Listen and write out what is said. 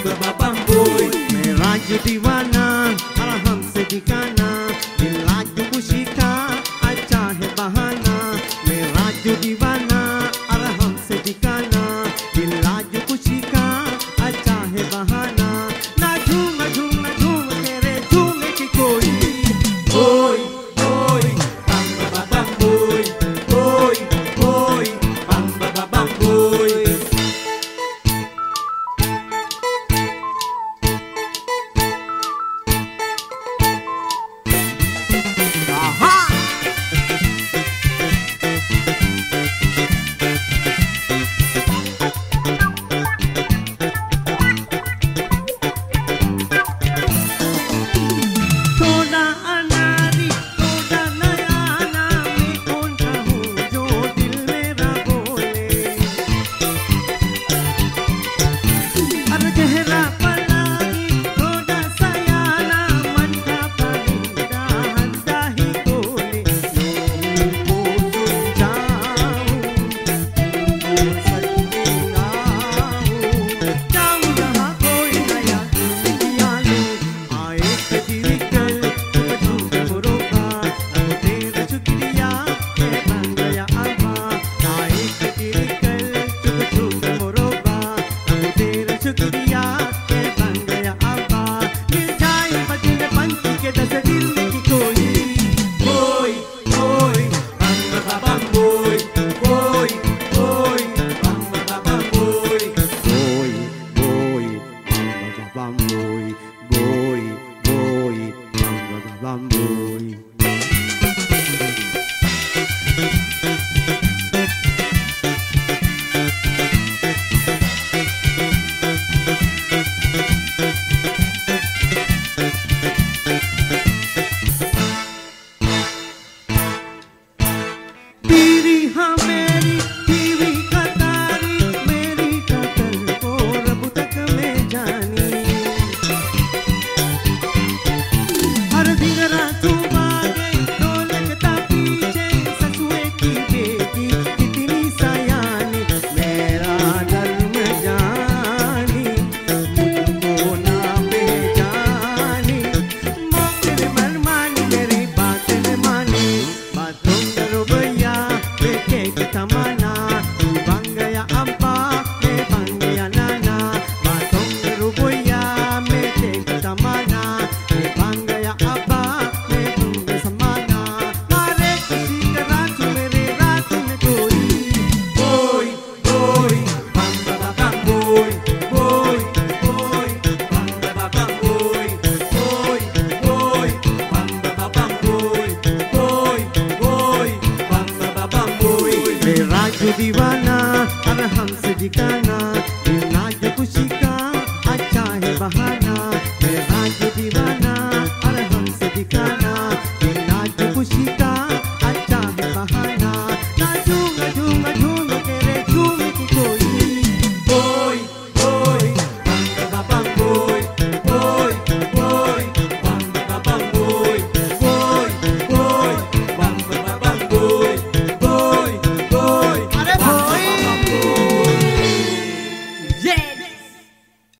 bamboi. Meraju दीवाना और हमसे दिखाना, दिलाजू खुशी का अच्छा है बहाना. मेराजू दीवाना और हमसे दिखाना, दिलाजू खुशी का अच्छा है बहाना. ना झूम ना झूम ना झूम तेरे झूमे की कोई. Boy, boy, bam boy, boy, boy, bam boy. थोड़ा अनारी थोड़ा नयाना, मैं कौन सा हूँ जो दिल मेरा बोले. अरे चेहरा पलागी थोड़ा सयाना, मन का परिंदा हंसा ही बोले. लोगों को समझाऊं, सच्ची आऊं, जाऊं जहाँ कोई नया दुनिया लूं. आए कभी कल तुझे मुरोगा, अब तेरा शुक्रिया मैं बन गया अम्मा. आए कभी कल तुझे मुरोगा, अब तेरा शुक्रिया